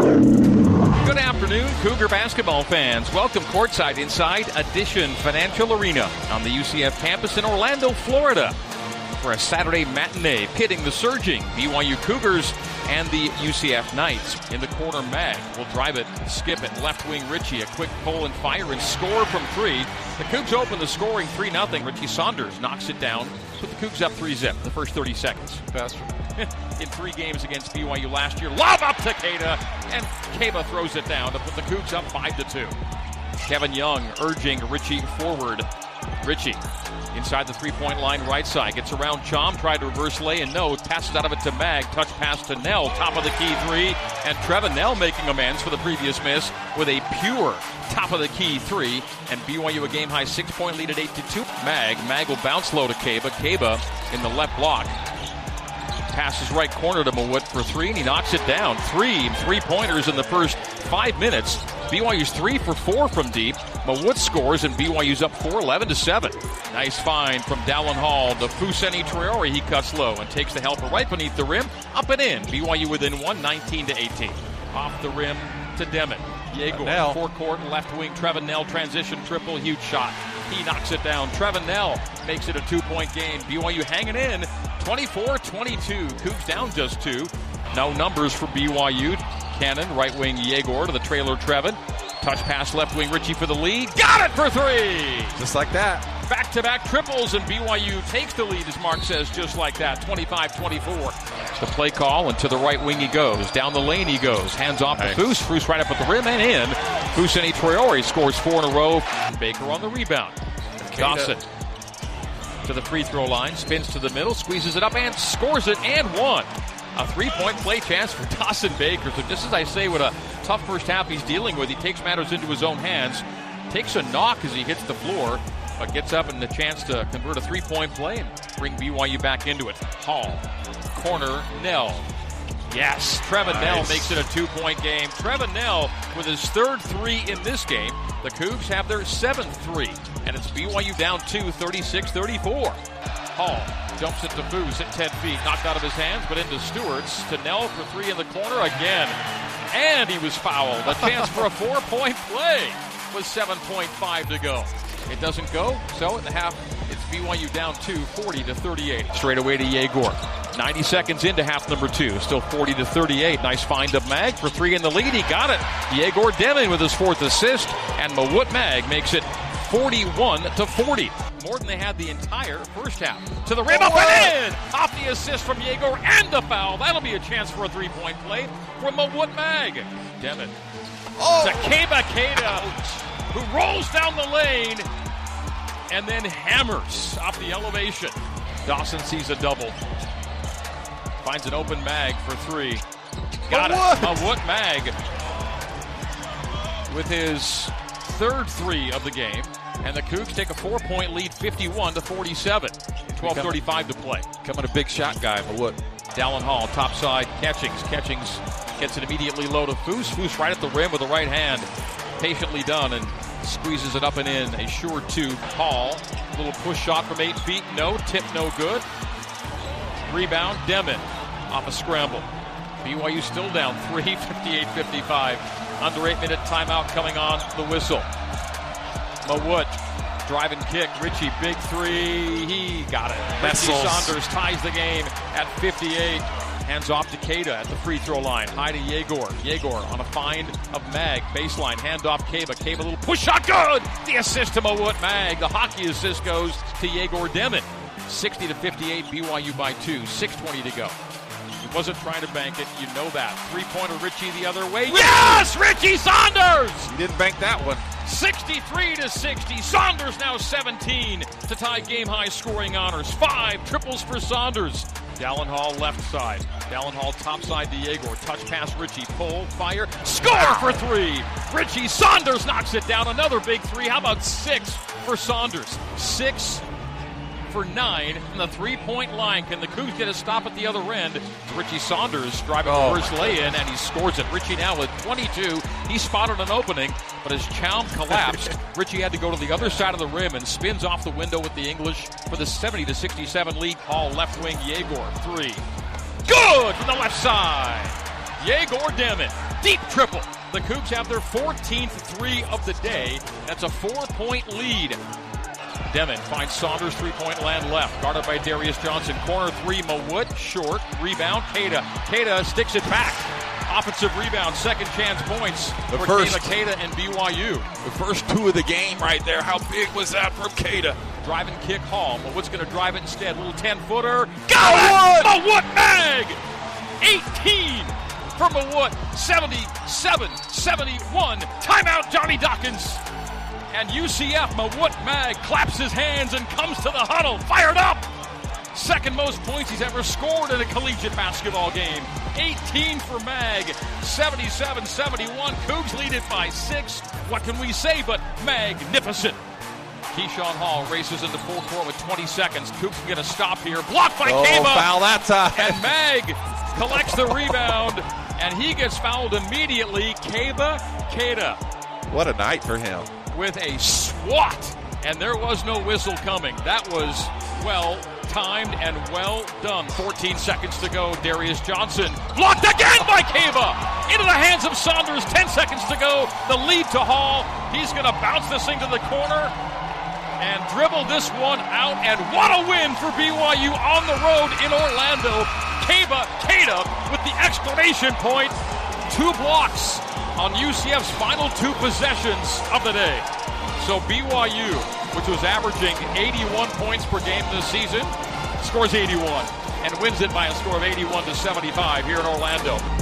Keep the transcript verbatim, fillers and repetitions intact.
Good afternoon, Cougar basketball fans. Welcome courtside inside Addition Financial Arena on the U C F campus in Orlando, Florida, for a Saturday matinee pitting the surging B Y U Cougars and the U C F Knights. In the corner, Mag will drive it, skip it, left wing Richie, a quick pull and fire and score from three. The Cougs open the scoring three nothing. Richie Saunders knocks it down, put the Cougs up three zip the first thirty seconds. Faster. In three games against B Y U last year. Lob up to Keita, and Keba throws it down to put the Cougs up five to two. Kevin Young urging Richie forward. Richie inside the three-point line right side. Gets around Chom, tried to reverse lay, and no. Passes out of it to Mag. Touch pass to Nell. Top of the key three. And Trevin Nell making amends for the previous miss with a pure top of the key three. And B Y U a game-high six-point lead at eight to two. Mag. Mag will bounce low to Keba. Keba in the left block. Passes right corner to Mawut for three, and he knocks it down. Three three-pointers in the first five minutes. B Y U's three for four from deep. Mawut scores, and B Y U's up four, eleven to seven. Nice find from Dallin Hall to Fousseyni Traore. He cuts low and takes the helper right beneath the rim. Up and in. B Y U within one, nineteen to eighteen. Off the rim to Demet. Yegor, forecourt, left wing. Trevin Nell transition triple, huge shot. He knocks it down. Trevin Nell makes it a two-point game. B Y U hanging in, twenty-four twenty-two. Cougs down just two. No numbers for B Y U. Cannon, right wing Yegor to the trailer Trevin. Touch pass left wing Richie for the lead. Got it for three! Just like that. Back-to-back triples, and B Y U takes the lead, as Mark says, just like that, twenty-five twenty-four. The play call, and to the right wing he goes. Down the lane he goes. Hands off nice. to Foose. Foose right up at the rim and in. Fousseyni Traore scores four in a row. Baker on the rebound. Dawson to the free throw line. Spins to the middle. Squeezes it up and scores it and one. A three-point play chance for Dawson Baker. So just as I say, what a tough first half he's dealing with, he takes matters into his own hands. Takes a knock as he hits the floor, but gets up and the chance to convert a three-point play and bring B Y U back into it. Hall, corner, Nell. Yes, Trevin nice. Nell makes it a two-point game. Trevin Nell with his third three in this game. The Cougs have their seventh three, and it's B Y U down two, thirty-six thirty-four. Hall jumps it to Foose at ten feet, knocked out of his hands, but into Stewart's. To Nell for three in the corner again. And he was fouled. A chance for a four-point play with seven point five to go. It doesn't go, so in the half, it's B Y U down two, forty to thirty-eight. Straight away to Yegor. ninety seconds into half number two, still forty to thirty-eight. Nice find of Mag for three in the lead. He got it. Yegor Demin with his fourth assist, and Mawut Mag makes it forty-one to forty. More than they had the entire first half. To the rim, oh, up and in! Off the assist from Yegor and the foul. That'll be a chance for a three-point play from Mawut Mag. Demin. Oh. To Keba Keita, who rolls down the lane and then hammers off the elevation. Dawson sees a double. Finds an open Mag for three. Got Mawut. it. Mawut Mag with his third three of the game. And the Cougs take a four-point lead, fifty-one to forty-seven. twelve thirty-five to play. Coming a big shot guy, Mawut. Dallin Hall, top side, Catchings. Catchings gets it immediately low to Foose. Foose right at the rim with the right hand. Patiently done and squeezes it up and in. A sure two. Hall, a little push shot from eight feet. No. Tip no good. Rebound, Demin off a scramble. B Y U still down three, fifty-eight fifty-five. Under eight minute timeout coming on the whistle. Mawut, drive and kick. Richie, big three. He got it. Richie Saunders ties the game at fifty-eight. Hands off to Keita at the free throw line. High to Yegor. Yegor on a find of Mag. Baseline, hand off Keba. Keba, a little push shot. Good! The assist to Mawut Mag. The hockey assist goes to Yegor Demin. sixty to fifty-eight, B Y U by two. six twenty to go. He wasn't trying to bank it. You know that. Three-pointer Richie the other way. Yes! Richie Saunders! He didn't bank that one. sixty-three to sixty. Saunders now seventeen to tie game-high scoring honors. Five triples for Saunders. Dallin Hall left side. Dallin Hall top side to Yegor. Touch pass Richie. Pull, fire, score for three. Richie Saunders knocks it down. Another big three. How about six for Saunders? Six for nine from the three-point line. Can the Cougs get a stop at the other end? Richie Saunders driving oh, the first lay-in, and he scores it. Richie now with twenty-two. He spotted an opening, but as Chaum collapsed, Richie had to go to the other side of the rim and spins off the window with the English for the seventy to sixty-seven lead. Hall left wing, Yegor, three. Good from the left side. Yegor Demin deep triple. The Cougs have their fourteenth three of the day. That's a four-point lead. Demon finds Saunders, three-point land left. Guarded by Darius Johnson. Corner three, Mawut, short. Rebound, Queta. Queta sticks it back. Offensive rebound, second chance points the for first, Queta and B Y U. The first two of the game right there. How big was that from Queta? Drive and kick Hall. Mawut's going to drive it instead. Little ten-footer. Got it! Mawut Mag! eighteen for Mawut. seventy-seven seventy-one. Timeout, Johnny Dawkins. And U C F, Mawut Mag claps his hands and comes to the huddle. Fired up! Second most points he's ever scored in a collegiate basketball game. eighteen for Mag, seventy-seven seventy-one. Cougs lead it by six. What can we say but magnificent? Keyshawn Hall races into full court with twenty seconds. Cougs can get a stop here. Blocked by oh, Kaba. Foul that time. And Mag collects the rebound, and he gets fouled immediately. Kaba Queta. What a night for him. With a swat, and there was no whistle coming. That was well timed and well done. fourteen seconds to go. Darius Johnson blocked again by Kaba. Into the hands of Saunders. ten seconds to go. The lead to Hall. He's going to bounce this thing to the corner and dribble this one out. And what a win for B Y U on the road in Orlando. Kaba Queta with the exclamation point. Two blocks on U C F's final two possessions of the day. So B Y U, which was averaging eighty-one points per game this season, scores eighty-one and wins it by a score of eighty-one to seventy-five here in Orlando.